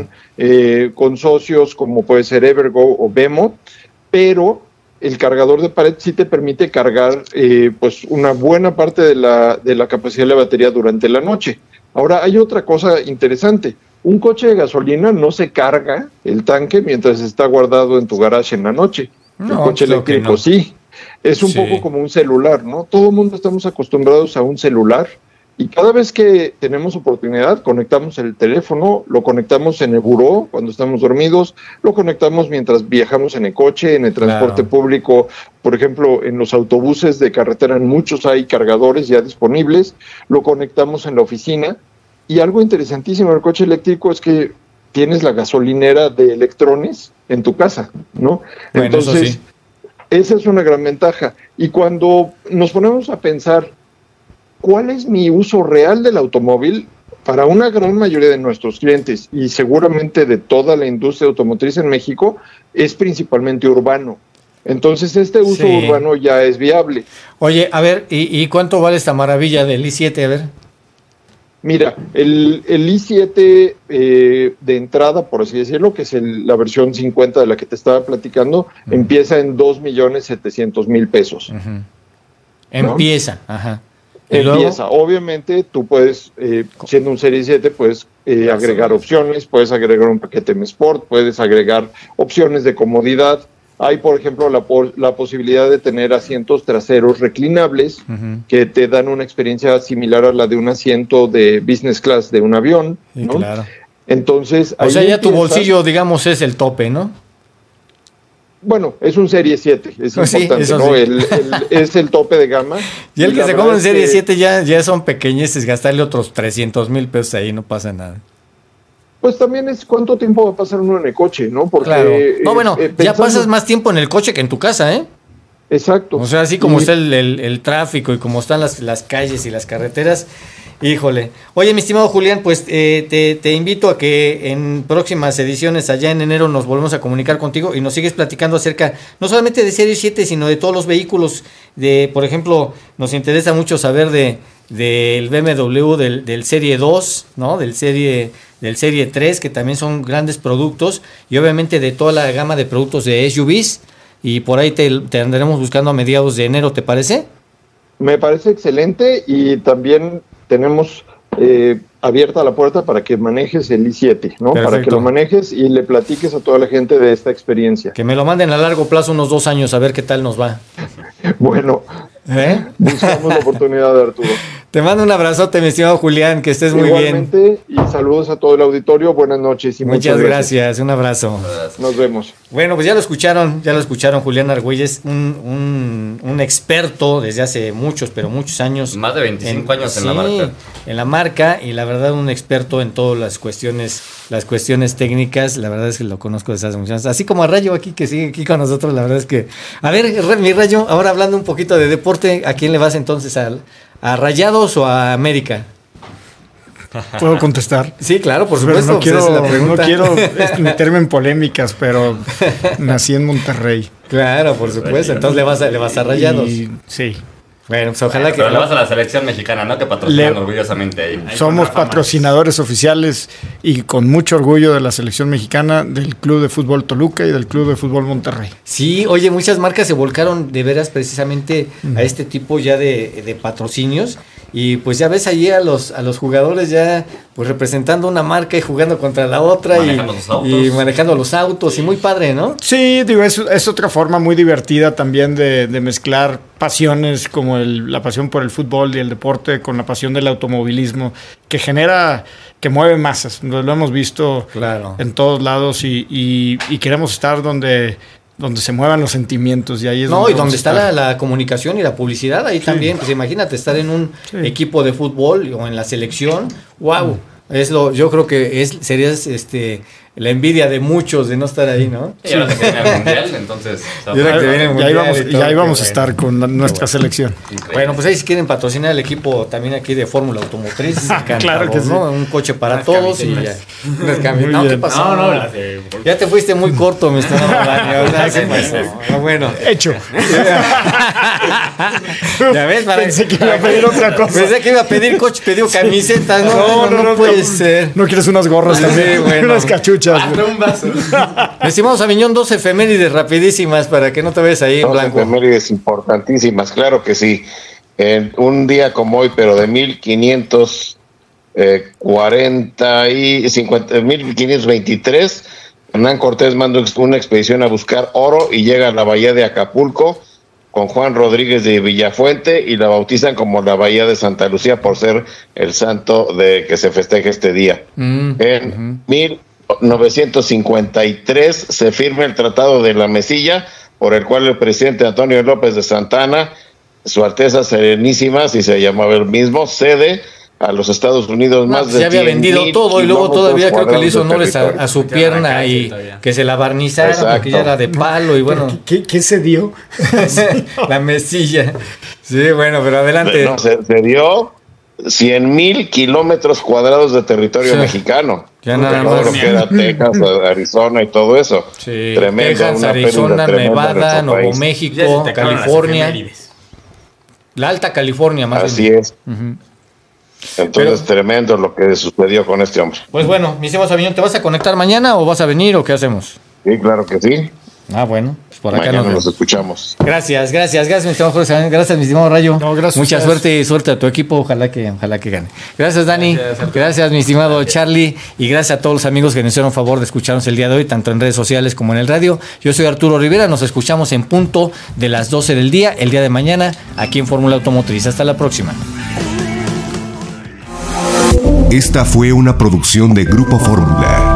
con socios como puede ser Evergo o Bemo, pero el cargador de pared sí te permite cargar pues una buena parte de la capacidad de la batería durante la noche. Ahora, hay otra cosa interesante. Un coche de gasolina no se carga el tanque mientras está guardado en tu garage en la noche. El coche eléctrico sí. Es un poco como un celular, ¿no? Todo el mundo estamos acostumbrados a un celular y cada vez que tenemos oportunidad conectamos el teléfono, lo conectamos en el buró cuando estamos dormidos, lo conectamos mientras viajamos en el coche, en el transporte público, por ejemplo, en los autobuses de carretera, en muchos hay cargadores ya disponibles, lo conectamos en la oficina. Y algo interesantísimo del coche eléctrico es que tienes la gasolinera de electrones en tu casa, ¿no? Bueno, entonces, esa es una gran ventaja. Y cuando nos ponemos a pensar, ¿cuál es mi uso real del automóvil? Para una gran mayoría de nuestros clientes y seguramente de toda la industria automotriz en México, es principalmente urbano. Entonces, este uso urbano ya es viable. Oye, a ver, ¿y cuánto vale esta maravilla del i7? A ver. Mira, el i7 de entrada, por así decirlo, que es la versión 50 de la que te estaba platicando, empieza en 2,700,000 pesos. ¿No? Empieza, ajá. Empieza. Obviamente, tú puedes, siendo un Serie 7, puedes agregar opciones, puedes agregar un paquete M Sport, puedes agregar opciones de comodidad. Hay, por ejemplo, la posibilidad de tener asientos traseros reclinables que te dan una experiencia similar a la de un asiento de business class de un avión, ¿no? Claro. Entonces, o sea, ya tu bolsillo, digamos, es el tope, ¿no? Bueno, es un Serie 7, es importante, ¿no? Es el tope de gama. Y el que se compra en Serie 7 ya son pequeñeces, gastarle otros 300,000 pesos ahí, no pasa nada. Pues también es cuánto tiempo va a pasar uno en el coche, ¿no? Porque claro. No, bueno, ya pasas más tiempo en el coche que en tu casa, ¿eh? Exacto. O sea, así como está el tráfico y como están las calles y las carreteras, híjole. Oye, mi estimado Julián, pues te invito a que en próximas ediciones, allá en enero, nos volvemos a comunicar contigo y nos sigues platicando acerca, no solamente de Serie 7, sino de todos los vehículos. Por ejemplo, nos interesa mucho saber del BMW, del Serie 2, ¿no? Del Serie 3, que también son grandes productos, y obviamente de toda la gama de productos de SUVs. Y por ahí te andaremos buscando a mediados de enero, ¿te parece? Me parece excelente, y también tenemos abierta la puerta para que manejes el i7, ¿no? Perfecto. Para que lo manejes y le platiques a toda la gente de esta experiencia. Que me lo manden a largo plazo, unos 2 años, a ver qué tal nos va. Bueno, buscamos la oportunidad de Arturo. Te mando un abrazote, mi estimado Julián, que estés muy bien. Igualmente, y saludos a todo el auditorio, buenas noches. Y muchas gracias, un abrazo. Nos vemos. Bueno, pues ya lo escucharon, Julián Argüelles, un experto desde hace muchos años. Más de 25 años en la marca. En la marca, y la verdad un experto en todas las cuestiones técnicas. La verdad es que lo conozco desde hace muchos años. Así como a Rayo aquí, que sigue aquí con nosotros, la verdad es que... A ver, mi Rayo, ahora hablando un poquito de deporte, ¿a quién le vas entonces? ¿A Rayados o a América? ¿Puedo contestar? Sí, claro, por supuesto. No quiero meterme en polémicas, pero nací en Monterrey. Claro, por supuesto. Entonces le vas a Rayados. Sí. Bueno, pues ojalá que... Pero le vas a la selección mexicana, ¿no? Que patrocinan orgullosamente ahí. Somos patrocinadores oficiales y con mucho orgullo de la selección mexicana, del Club de Fútbol Toluca y del Club de Fútbol Monterrey. Sí, oye, muchas marcas se volcaron de veras precisamente a este tipo ya de patrocinios. Y pues ya ves allí a los jugadores ya pues representando una marca y jugando contra la otra y manejando los autos, y muy padre, ¿no? Sí, digo, es otra forma muy divertida también de mezclar pasiones como la pasión por el fútbol y el deporte con la pasión del automovilismo, que mueve masas. Lo hemos visto en todos lados y queremos estar donde se muevan los sentimientos, y ahí es donde está la comunicación y la publicidad, ahí también, pues imagínate estar en un equipo de fútbol o en la selección, wow, yo creo que sería la envidia de muchos de no estar ahí, ¿no? Y ahora que viene el mundial, entonces... Ya íbamos a estar con nuestra selección. Increíble. Bueno, pues ahí si quieren patrocinar el equipo también aquí de Fórmula Automotriz, claro que sí. ¿no? Un coche para todos y ya. No, ¿qué pasó? No, ya te fuiste muy corto, mi estimado Dani. Bueno. Hecho. Ya ves, pensé que iba a pedir otra cosa. Pensé que iba a pedir coche, pidió camisetas. No puede ser. ¿No quieres unas gorras también? Unas cachuchas. Un vaso. Estimados Aviñón, 2 efemérides rapidísimas para que no te veas ahí en blanco. Efemérides importantísimas, claro que sí. En un día como hoy, pero de 1523, Hernán Cortés manda una expedición a buscar oro y llega a la bahía de Acapulco con Juan Rodríguez de Villafuente, y la bautizan como la bahía de Santa Lucía por ser el santo de que se festeja este día. En 1953 se firma el Tratado de la Mesilla, por el cual el presidente Antonio López de Santana, Su Alteza Serenísima, si se llamaba el mismo, cede a los Estados Unidos más de 100,000 ya había vendido todo, y luego todavía creo que le hizo honores a su pierna y que se la barnizaron porque ya era de palo, y bueno. ¿Qué se dio? La mesilla. Sí, bueno, pero adelante. No, se dio 100,000 kilómetros cuadrados de territorio mexicano. Ya nada más. Lo que era Texas, Arizona y todo eso. Sí, tremendo. Texas, Arizona, Nevada, Nuevo México, California. La Alta California, más así bien. Es. Entonces, tremendo lo que sucedió con este hombre. Pues bueno, mi estimado Aviñón, ¿te vas a conectar mañana o vas a venir o qué hacemos? Sí, claro que sí. Ah, bueno, pues por acá nos escuchamos. Gracias, mi estimado Jorge. Gracias, mi estimado Rayo. No, gracias. Mucha suerte a tu equipo. Ojalá que gane. Gracias, Dani. Gracias, mi estimado Charlie. Y gracias a todos los amigos que nos hicieron favor de escucharnos el día de hoy, tanto en redes sociales como en el radio. Yo soy Arturo Rivera. Nos escuchamos en punto de las 12 del día, el día de mañana, aquí en Fórmula Automotriz. Hasta la próxima. Esta fue una producción de Grupo Fórmula.